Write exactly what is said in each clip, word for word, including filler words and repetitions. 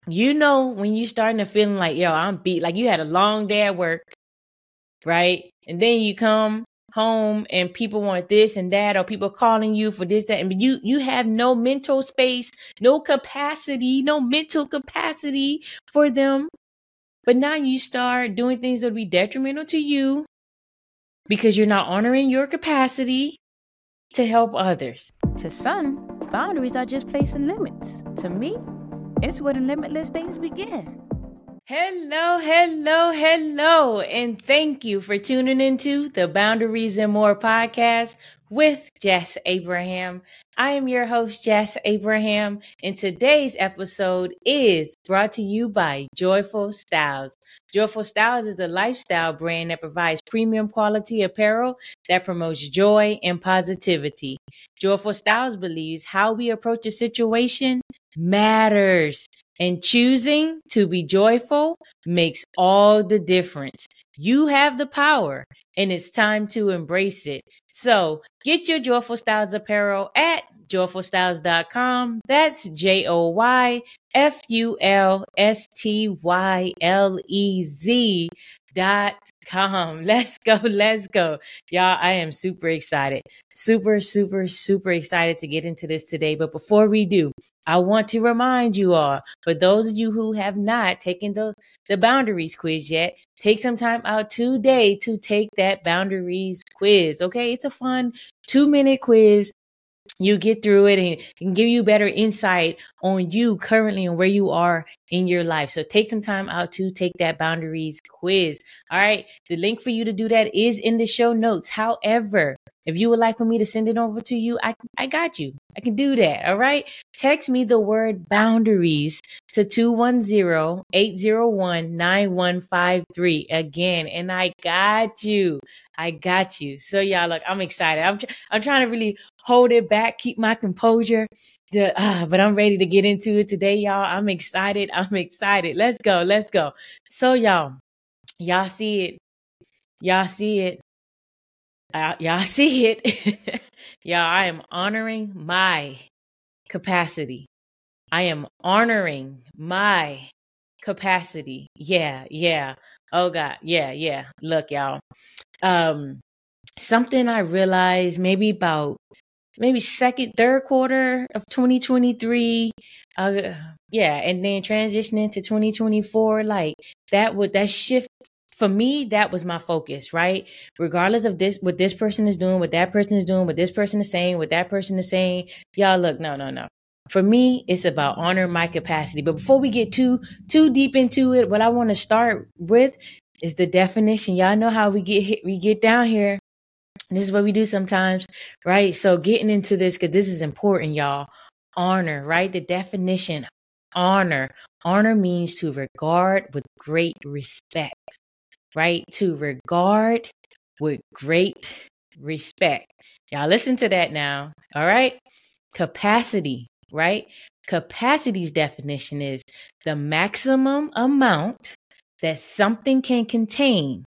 You know, when you starting to feeling like, yo, I'm beat, like you had a long day at work, right? And then you come home and people want this and that, or people calling you for this, that, and you, you have no mental space, no capacity, no mental capacity for them. But now you start doing things that will be detrimental to you because you're not honoring your capacity to help others. To some, boundaries are just placing limits. To me, it's where the limitless things begin. Hello, hello, hello, and thank you for tuning into the Boundaries and More podcast with Jess Abraham. I am your host, Jess Abraham, and today's episode is brought to you by Joyful Styles. Joyful Styles is a lifestyle brand that provides premium quality apparel that promotes joy and positivity. Joyful Styles believes how we approach a situation matters. And choosing to be joyful makes all the difference. You have the power, and it's time to embrace it. So get your Joyful Styles apparel at joyful styles dot com. That's J O Y F U L S T Y L E Z dot com. Let's go. Let's go. Y'all, I am super excited. Super, super, super excited to get into this today. But before we do, I want to remind you all, for those of you who have not taken the, the boundaries quiz yet, take some time out today to take that boundaries quiz. Okay. It's a fun two minute quiz. You get through it and it can give you better insight on you currently and where you are in your life. So take some time out to take that boundaries quiz. All right. The link for you to do that is in the show notes. However, if you would like for me to send it over to you, I, I got you. I can do that. All right. Text me the word boundaries to two one zero, eight zero one, nine one five three again. And I got you. I got you. So y'all, look, I'm excited. I'm, tr- I'm trying to really hold it back, keep my composure, to, uh, but I'm ready to get into it today, y'all. I'm excited. I'm excited. Let's go. Let's go. So y'all, y'all see it. Y'all see it. Uh, y'all see it. Y'all, I am honoring my capacity. I am honoring my capacity. Yeah, yeah. Oh God. Yeah, yeah. Look, y'all. Um, something I realized maybe about maybe second, third quarter of twenty twenty-three. Uh, yeah, and then transitioning to twenty twenty-four. Like that would that shift. For me, that was my focus, right? Regardless of this, what this person is doing, what that person is doing, what this person is saying, what that person is saying. Y'all, look, no, no, no. For me, it's about honoring my capacity. But before we get too too deep into it, what I want to start with is the definition. Y'all know how we get hit, we get down here. This is what we do sometimes, right? So getting into this, because this is important, y'all. Honor, right? The definition, honor. Honor means to regard with great respect. Right? To regard with great respect. Y'all listen to that now. All right. Capacity, right? Capacity's definition is the maximum amount that something can contain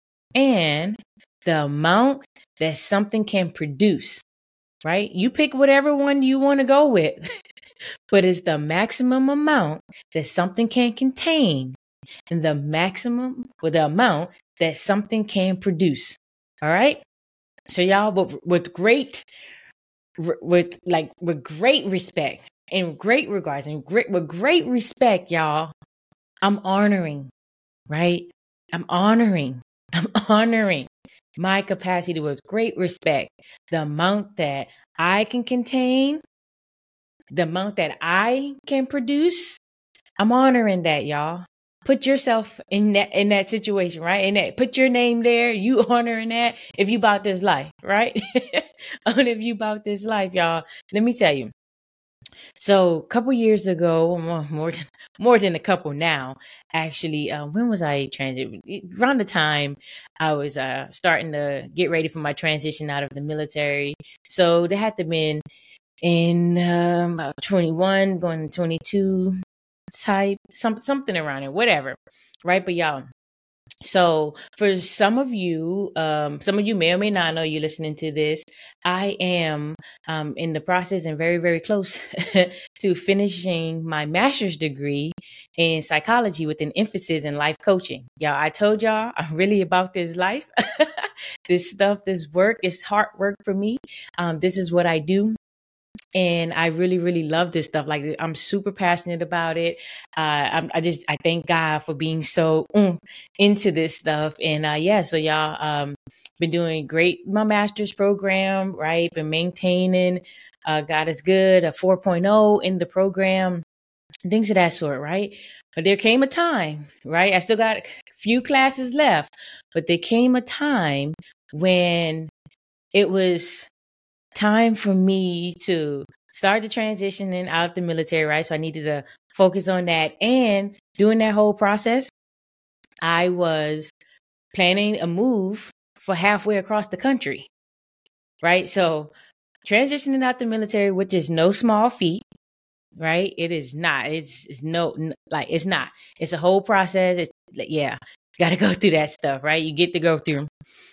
and the amount that something can produce, right? You pick whatever one you want to go with, but it's the maximum amount that something can contain and the maximum with the amount that something can produce. All right. So y'all, with, with great, with like, with great respect and great regards and great, with great respect, y'all, I'm honoring, right? I'm honoring, I'm honoring my capacity with great respect, the amount that I can contain, the amount that I can produce. I'm honoring that, y'all. Put yourself in that in that situation, right? And that put your name there. You honoring that if you about this life, right? And if you about this life, y'all. Let me tell you. So a couple years ago, more more than, more than a couple now, actually. Um, when was I transit? Around the time I was uh, starting to get ready for my transition out of the military. So they had to been in um, about twenty-one, going to twenty-two. Type some something around it, whatever, right? But y'all, So for some of you, um, some of you may or may not know you're listening to this. I am um, in the process and very, very close to finishing my master's degree in psychology with an emphasis in life coaching. Y'all, I told y'all I'm really about this life. This stuff, this work is hard work for me. Um, this is what I do. And I really, really love this stuff. Like, I'm super passionate about it. Uh, I'm, I just, I thank God for being so mm, into this stuff. And uh, yeah, so y'all, um, been doing great. My master's program, right? Been maintaining. Uh, God is good. A four point oh in the program, things of that sort, right? But there came a time, right? I still got a few classes left, but there came a time when it was time for me to start the transitioning out of the military, right? So I needed to focus on that. And during that whole process, I was planning a move for halfway across the country, right? So transitioning out the military, which is no small feat, right? It is not. It's it's no like it's not. It's a whole process. It, yeah, you got to go through that stuff, right? You get to go through.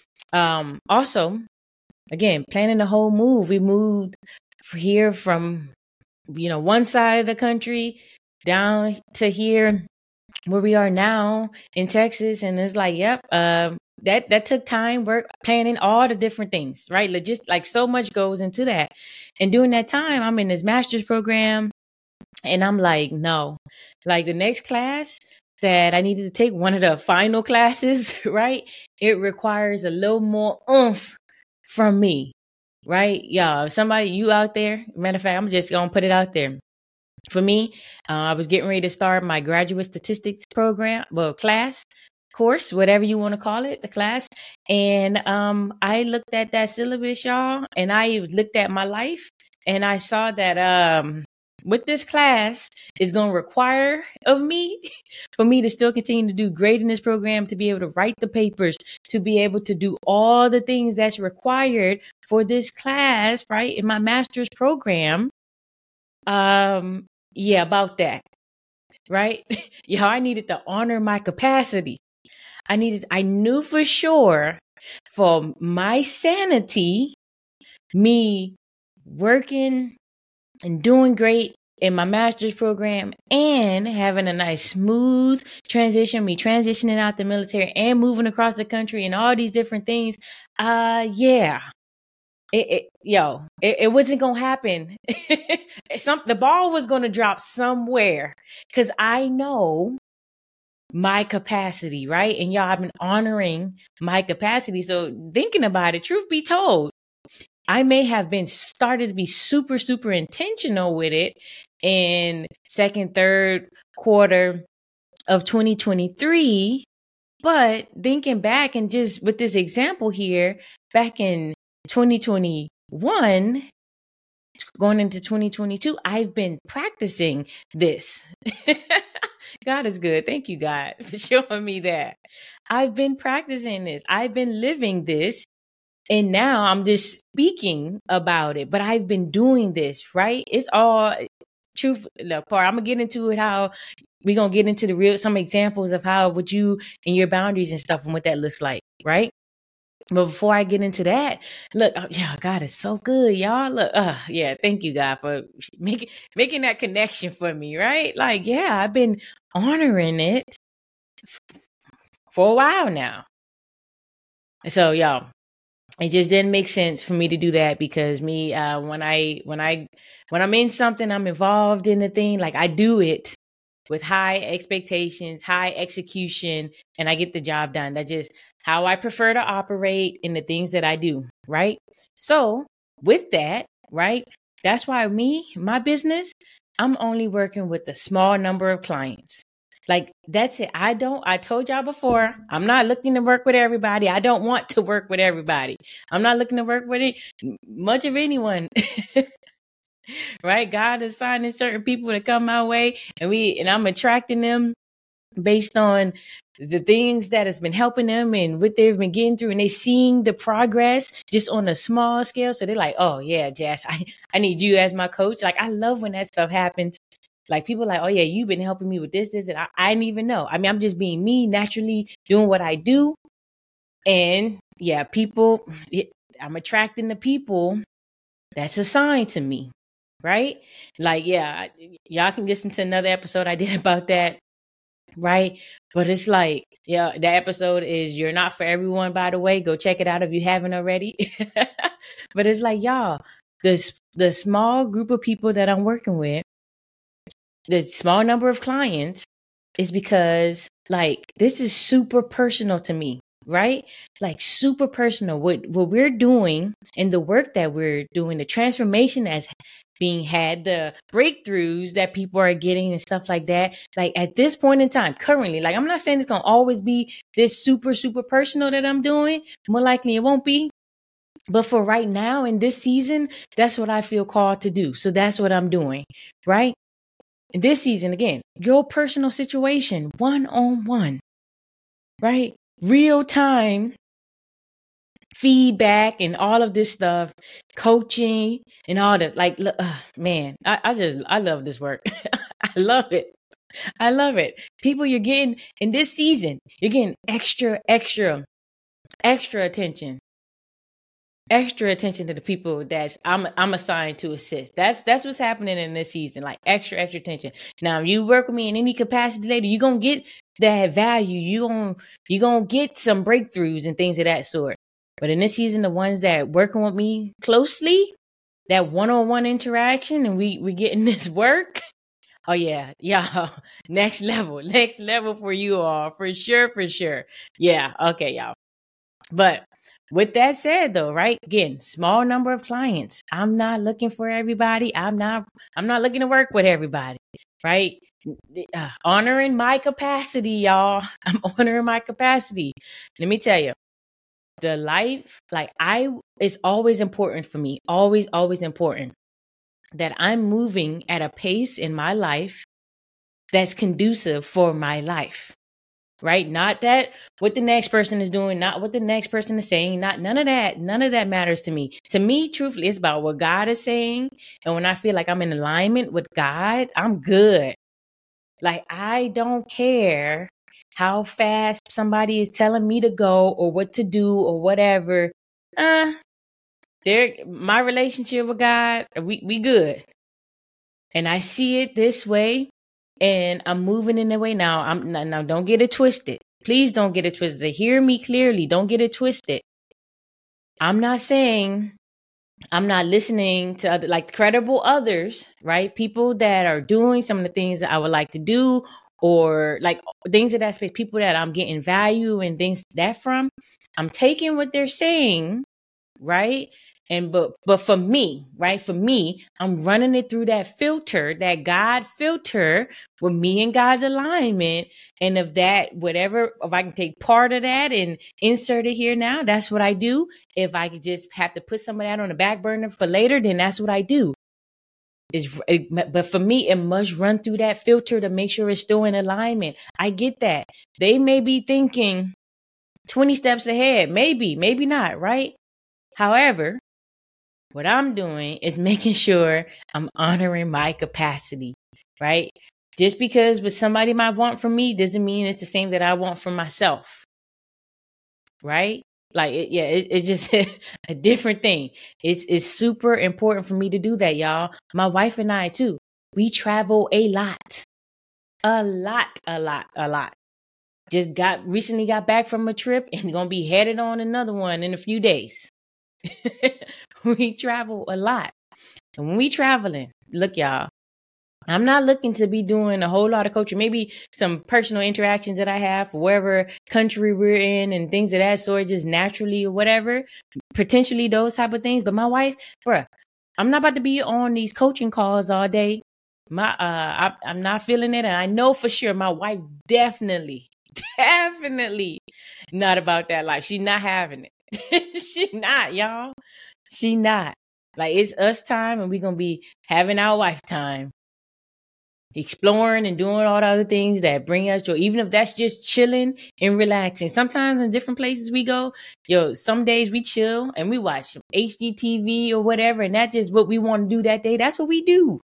Um, also, again, planning the whole move. We moved here from, you know, one side of the country down to here where we are now in Texas. And it's like, yep, uh, that, that took time, work, planning, all the different things, right? Like, just like so much goes into that. And during that time, I'm in this master's program and I'm like, no, like the next class that I needed to take, one of the final classes, right? It requires a little more oomph from me, right? Y'all, somebody, you out there, matter of fact, I'm just going to put it out there. For me, uh, I was getting ready to start my graduate statistics program, well, class, course, whatever you want to call it, the class. And um, I looked at that syllabus, y'all, and I looked at my life and I saw that um, what this class is going to require of me for me to still continue to do great in this program, to be able to write the papers, to be able to do all the things that's required for this class, right, in my master's program. Um, yeah, about that, right? Yo, I needed to honor my capacity. I needed, I knew for sure for my sanity, me working and doing great in my master's program and having a nice smooth transition, me transitioning out the military and moving across the country and all these different things. Uh, yeah. It, it, yo, it, it wasn't going to happen. Some, the ball was going to drop somewhere because I know my capacity, right? And y'all, I've been honoring my capacity. So thinking about it, truth be told, I may have been started to be super, super intentional with it in second, third quarter of twenty twenty-three. But thinking back and just with this example here, back in twenty twenty-one, going into twenty twenty-two, I've been practicing this. God is good. Thank you, God, for showing me that. I've been practicing this. I've been living this. And now I'm just speaking about it. But I've been doing this, right? It's all truth. The part I'm going to get into it, how we're going to get into the real, some examples of how would you and your boundaries and stuff and what that looks like, right? But before I get into that, look, oh, yeah, God is so good, y'all. Look, uh, yeah, thank you, God, for making making that connection for me, right? Like, yeah, I've been honoring it for a while now. So, y'all, it just didn't make sense for me to do that because me, uh, when I when I when I'm in something, I'm involved in the thing, like I do it with high expectations, high execution, and I get the job done. That's just how I prefer to operate in the things that I do, right? So with that, right, that's why me, my business, I'm only working with a small number of clients. Like, that's it. I don't, I told y'all before, I'm not looking to work with everybody. I don't want to work with everybody. I'm not looking to work with it, much of anyone. Right? God is assigning certain people to come my way, and we and I'm attracting them based on the things that has been helping them and what they've been getting through, and they seeing the progress just on a small scale. So they're like, oh yeah, Jess, I, I need you as my coach. Like, I love when that stuff happens. Like people are like, oh yeah, you've been helping me with this, this, and I, I didn't even know. I mean, I'm just being me, naturally doing what I do. And yeah, people, it, I'm attracting the people that's assigned to me, right? Like, yeah, y'all can listen to another episode I did about that, right? But it's like, yeah, that episode is You're Not For Everyone, by the way. Go check it out if you haven't already. But it's like, y'all, this the small group of people that I'm working with, the small number of clients, is because like this is super personal to me, right? Like super personal. What what we're doing and the work that we're doing, the transformation that's being had, the breakthroughs that people are getting and stuff like that. Like at this point in time, currently, like I'm not saying it's gonna always be this super, super personal that I'm doing. More likely it won't be. But for right now in this season, that's what I feel called to do. So that's what I'm doing, right? In this season, again, your personal situation, one on one, right? Real time feedback and all of this stuff, coaching and all that. Like, uh, man, I, I just, I love this work. I love it. I love it. People, you're getting in this season, you're getting extra, extra, extra attention. Extra attention to the people that I'm I'm assigned to assist. That's that's what's happening in this season. Like extra extra attention. Now, if you work with me in any capacity later, you're gonna get that value. You gonna you gonna get some breakthroughs and things of that sort. But in this season, the ones that working with me closely, that one-on-one interaction, and we we getting this work. Oh yeah, y'all. Next level, next level for you all, for sure, for sure. Yeah, okay, y'all. But with that said, though, right? Again, small number of clients. I'm not looking for everybody. I'm not. I'm not looking to work with everybody, right? Uh, honoring my capacity, y'all. I'm honoring my capacity. Let me tell you, the life, like I, it's always important for me. Always, always important that I'm moving at a pace in my life that's conducive for my life. Right? Not that what the next person is doing, not what the next person is saying, not none of that. None of that matters to me. To me, truthfully, it's about what God is saying. And when I feel like I'm in alignment with God, I'm good. Like I don't care how fast somebody is telling me to go or what to do or whatever. Uh, there my relationship with God, we, we good. And I see it this way. And I'm moving in the way now. I'm now don't get it twisted. Please don't get it twisted. Hear me clearly. Don't get it twisted. I'm not saying I'm not listening to other, like credible others, right? People that are doing some of the things that I would like to do, or like things of that space, people that I'm getting value and things that from. I'm taking what they're saying, right? And but but for me, right? For me, I'm running it through that filter, that God filter with me and God's alignment. And if that, whatever, if I can take part of that and insert it here now, that's what I do. If I could just have to put some of that on the back burner for later, then that's what I do. Is but for me, it must run through that filter to make sure it's still in alignment. I get that. They may be thinking twenty steps ahead, maybe, maybe not, right? However, what I'm doing is making sure I'm honoring my capacity, right? Just because what somebody might want from me doesn't mean it's the same that I want from myself, right? Like, it, yeah, it, it's just a different thing. It's, it's super important for me to do that, y'all. My wife and I, too, we travel a lot, a lot, a lot, a lot. Just got recently got back from a trip and going to be headed on another one in a few days. We travel a lot. And when we traveling, look, y'all, I'm not looking to be doing a whole lot of coaching. Maybe some personal interactions that I have for wherever country we're in and things of that sort, just naturally or whatever, potentially those type of things. But my wife, bruh, I'm not about to be on these coaching calls all day. My, uh, I, I'm not feeling it. And I know for sure my wife definitely, definitely not about that life. She's not having it. She not, y'all. She not. Like, it's us time and we're going to be having our wife time. Exploring and doing all the other things that bring us joy. Even if that's just chilling and relaxing. Sometimes in different places we go, yo, some days we chill and we watch H G T V or whatever. And that's just what we want to do that day. That's what we do.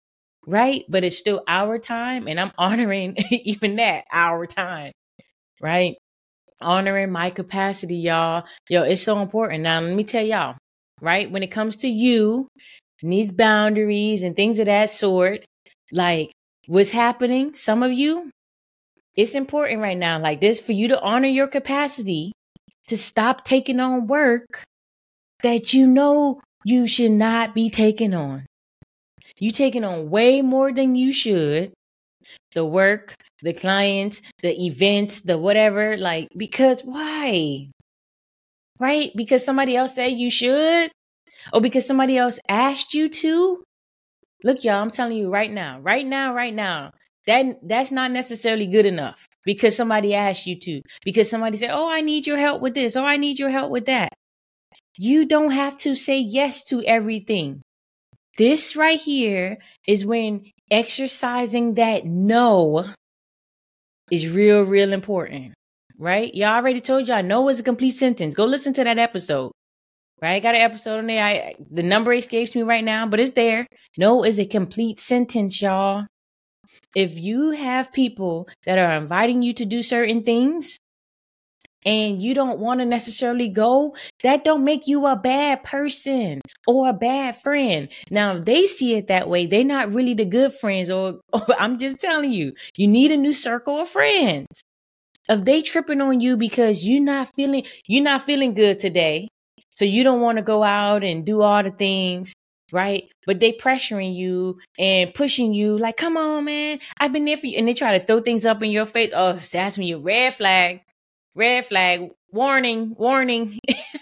right? But it's still our time, and I'm honoring even that, our time, right? Honoring my capacity, y'all. Yo, it's so important. Now, let me tell y'all, right? When it comes to you and these boundaries and things of that sort, like what's happening, some of you, it's important right now, like this, for you to honor your capacity to stop taking on work that you know you should not be taking on. You taking on way more than you should. The work, the clients, the events, the whatever, like, because why? Right? Because somebody else said you should? Or because somebody else asked you to? Look, y'all, I'm telling you right now, right now, right now, that that's not necessarily good enough because somebody asked you to, because somebody said, oh, I need your help with this, or I need your help with that. You don't have to say yes to everything. This right here is when exercising that no is real, real important, right? Y'all already told y'all no is a complete sentence. Go listen to that episode, right? I got an episode on there. I, the number escapes me right now, but it's there. No is a complete sentence, y'all. If you have people that are inviting you to do certain things and you don't want to necessarily go, that don't make you a bad person or a bad friend. Now, if they see it that way, they're not really the good friends, or, or I'm just telling you, you need a new circle of friends. If they tripping on you because you're not feeling, you're not feeling good today, so you don't want to go out and do all the things, right? But they pressuring you and pushing you like, come on, man, I've been there for you. And they try to throw things up in your face. Oh, that's when you red flag, red flag, warning, warning,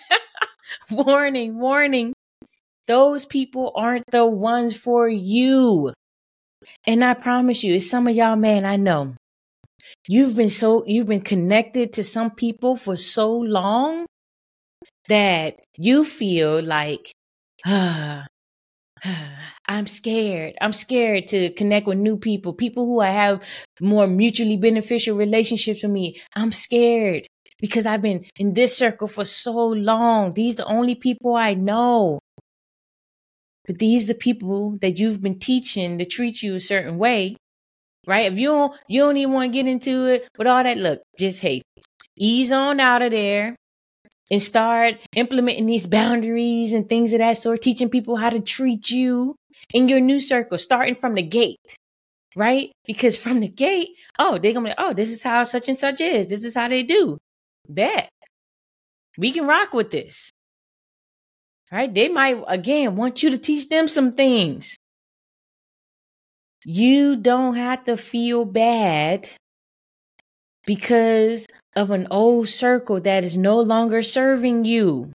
warning, warning. Those people aren't the ones for you. And I promise you, it's some of y'all, man, I know. You've been so, you've been connected to some people for so long that you feel like, ah, I'm scared. I'm scared to connect with new people, people who I have more mutually beneficial relationships with me. I'm scared because I've been in this circle for so long. These are the only people I know. But these are the people that you've been teaching to treat you a certain way, right? If you don't, you don't even want to get into it with all that, look, just, hey, ease on out of there. And start implementing these boundaries and things of that sort, teaching people how to treat you in your new circle, starting from the gate, right? Because from the gate, oh, they're going to be, oh, this is how such and such is. This is how they do. Bet. We can rock with this, right? They might, again, want you to teach them some things. You don't have to feel bad because of an old circle that is no longer serving you.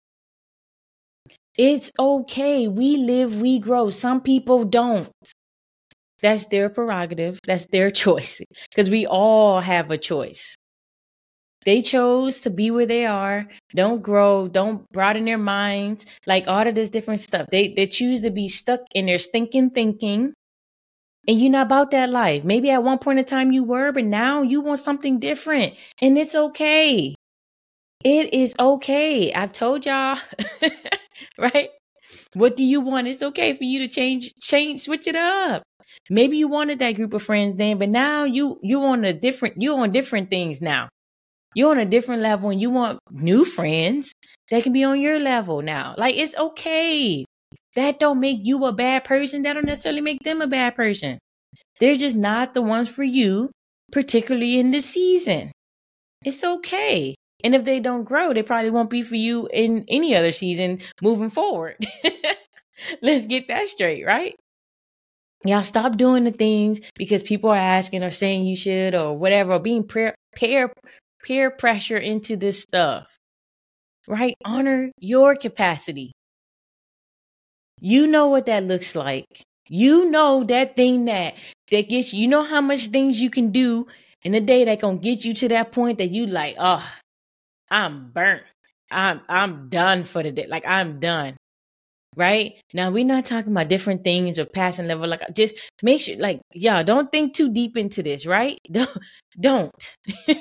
It's okay. We live, we grow. Some people don't. That's their prerogative. That's their choice. Because we all have a choice. They chose to be where they are. Don't grow. Don't broaden their minds. Like all of this different stuff. They they choose to be stuck in their stinking thinking. And you're not about that life. Maybe at one point in time you were, but now you want something different. And it's okay. It is okay. I've told y'all, right? What do you want? It's okay for you to change, change, switch it up. Maybe you wanted that group of friends then, but now you, you on a different, you on different things now. You're on a different level and you want new friends that can be on your level now. Like, it's okay. That don't make you a bad person. That don't necessarily make them a bad person. They're just not the ones for you, particularly in this season. It's okay. And if they don't grow, they probably won't be for you in any other season moving forward. Let's get that straight, right? Y'all stop doing the things because people are asking or saying you should or whatever, or being peer, peer, peer pressure into this stuff, right? Honor your capacity. You know what that looks like. You know that thing that, that gets you, you know how much things you can do in a day that gonna get you to that point that you like, oh, I'm burnt. I'm I'm done for the day. Like, I'm done. Right? Now, we're not talking about different things or passing level. Like, just make sure, like, y'all, don't think too deep into this, right? Don't. Don't.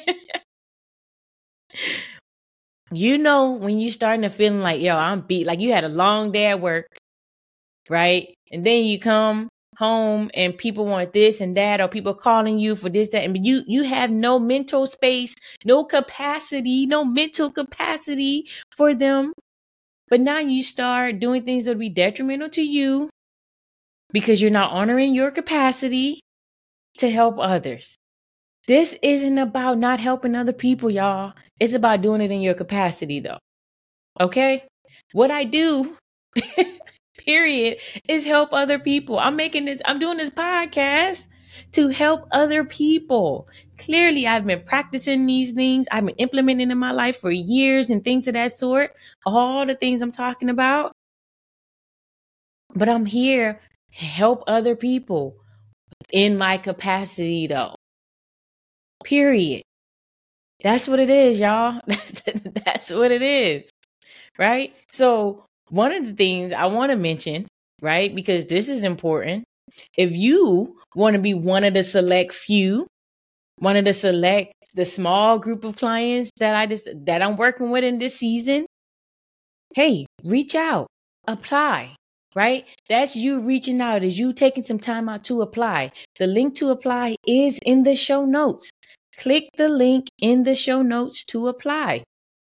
You know, when you starting to feeling like, yo, I'm beat, like you had a long day at work, right? And then you come home and people want this and that, or people calling you for this, that, and you, you have no mental space, no capacity, no mental capacity for them. But now you start doing things that will be detrimental to you because you're not honoring your capacity to help others. This isn't about not helping other people, y'all. It's about doing it in your capacity, though. Okay? What I do, period, is help other people. I'm making this, I'm doing this podcast to help other people. Clearly, I've been practicing these things. I've been implementing in my life for years and things of that sort. All the things I'm talking about. But I'm here to help other people in my capacity, though. Period. That's what it is, y'all. That's, that's what it is, right? So one of the things I want to mention, right, because this is important. If you want to be one of the select few, one of the select, the small group of clients that I just, that I'm working with in this season, hey, reach out, apply, right? That's you reaching out, is you taking some time out to apply. The link to apply is in the show notes. Click the link in the show notes to apply.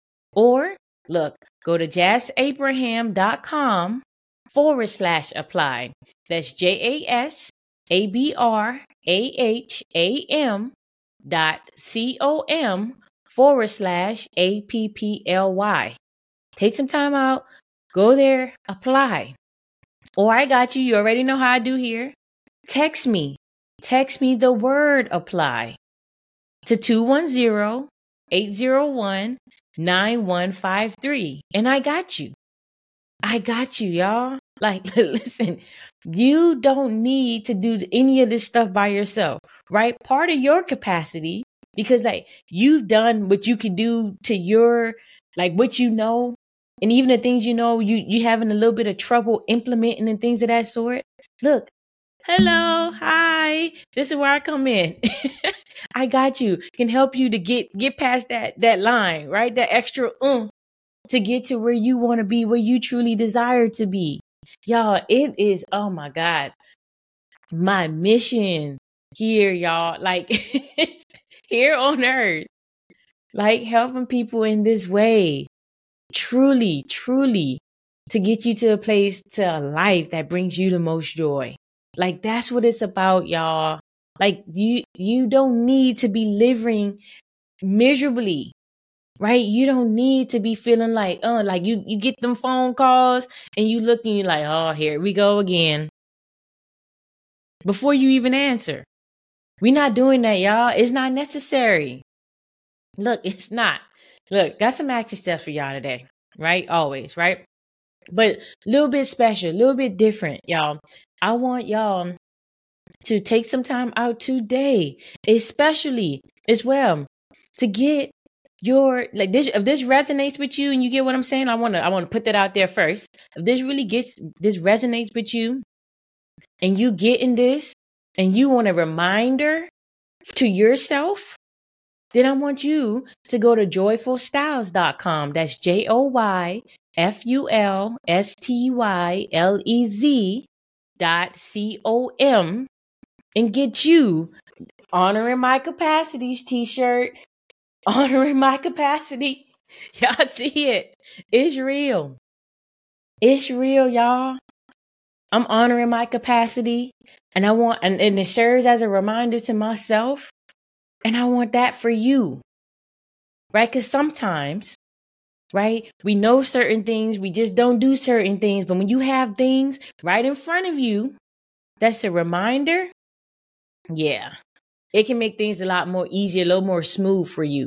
Or look, go to jasabraham.com forward slash apply. That's J A S A B R A H A M dot C O M forward slash A P P L Y. Take some time out, go there, apply. Or I got you. You already know how I do here. Text me. Text me the word apply to two one zero, eight zero one, nine one five three. And I got you. I got you, y'all. Like, listen, you don't need to do any of this stuff by yourself, right? Part of your capacity, because like you've done what you can do to your, like what you know, and even the things you know, you, you having a little bit of trouble implementing and things of that sort. Look, hello, hi, this is where I come in. I got you, can help you to get, get past that, that line, right? That extra um, to get to where you want to be, where you truly desire to be. Y'all, it is, oh my God, my mission here, y'all, like here on earth, like helping people in this way, truly, truly to get you to a place, to a life that brings you the most joy. Like that's what it's about, y'all. Like you, you don't need to be living miserably. Right? You don't need to be feeling like, oh, uh, like you, you get them phone calls and you look and you're like, oh, here we go again. Before you even answer. We're not doing that, y'all. It's not necessary. Look, it's not. Look, got some action steps for y'all today. Right? Always, right? But a little bit special, a little bit different, y'all. I want y'all to take some time out today, especially as well, to get your, like this, if this resonates with you and you get what I'm saying, I want to, I want to put that out there first. If this really gets, this resonates with you and you get in this and you want a reminder to yourself, then I want you to go to joyful styles dot com. That's J O Y F U L S T Y L E Z dot C O M and get you Honoring My Capacities t-shirt. Honoring my capacity. Y'all see it. It's real. It's real, y'all. I'm honoring my capacity. And I want, and, and it serves as a reminder to myself. And I want that for you. Right? Because sometimes, right, we know certain things. We just don't do certain things. But when you have things right in front of you, that's a reminder. Yeah. It can make things a lot more easier, a little more smooth for you.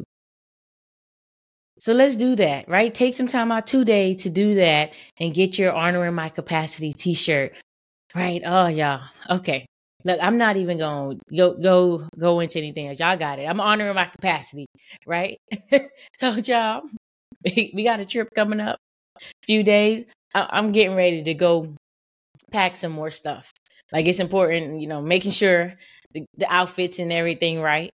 So let's do that, right? Take some time out today to do that and get your Honoring My Capacity t-shirt, right? Oh, y'all. Okay. Look, I'm not even going to go, go, go into anything else. Y'all got it. I'm honoring my capacity, right? Told y'all, we got a trip coming up, a few days. I- I'm getting ready to go pack some more stuff. Like it's important, you know, making sure the, the outfits and everything, right?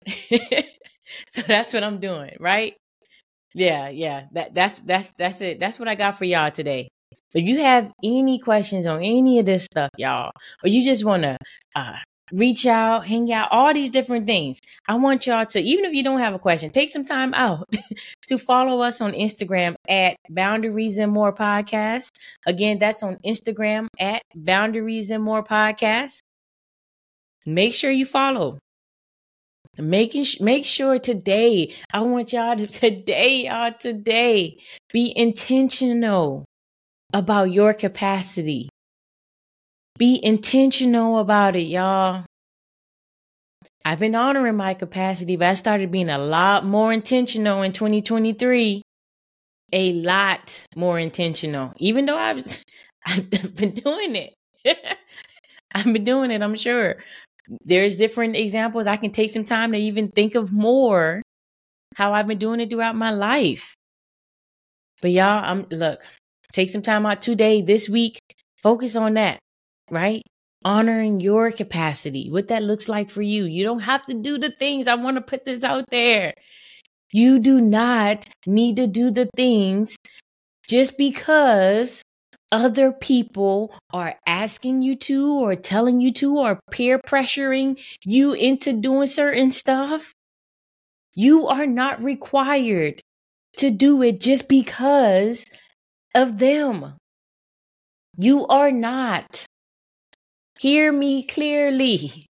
So that's what I'm doing, right? Yeah, yeah. That that's that's that's it. That's what I got for y'all today. If you have any questions on any of this stuff, y'all, or you just want to uh, reach out, hang out, all these different things, I want y'all to, even if you don't have a question, take some time out to follow us on Instagram at Boundaries and More Podcast. Again, that's on Instagram at Boundaries and More Podcast. Make sure you follow. Making make sure today, I want y'all to today, y'all today, be intentional about your capacity. Be intentional about it, y'all. I've been honoring my capacity, but I started being a lot more intentional in twenty twenty-three. A lot more intentional. Even though I was, I've been doing it. I've been doing it, I'm sure. There's different examples. I can take some time to even think of more how I've been doing it throughout my life. But y'all, I'm look, take some time out today, this week, focus on that, right? Honoring your capacity, what that looks like for you. You don't have to do the things. I want to put this out there. You do not need to do the things just because other people are asking you to or telling you to or peer pressuring you into doing certain stuff. You are not required to do it just because of them. You are not. Hear me clearly.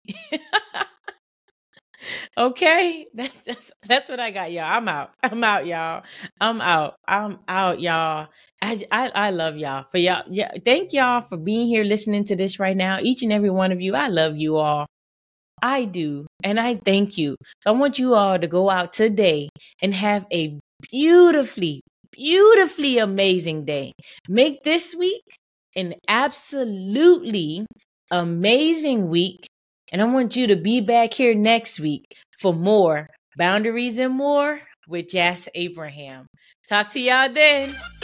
Okay? That's, that's that's what I got, y'all. I'm out. I'm out, y'all. I'm out. I'm out, y'all. I, I, I love y'all. For y'all, yeah, thank y'all for being here listening to this right now. Each and every one of you. I love you all. I do. And I thank you. I want you all to go out today and have a beautifully, beautifully amazing day. Make this week an absolutely amazing week. And I want you to be back here next week for more Boundaries and More with Jas Abraham. Talk to y'all then.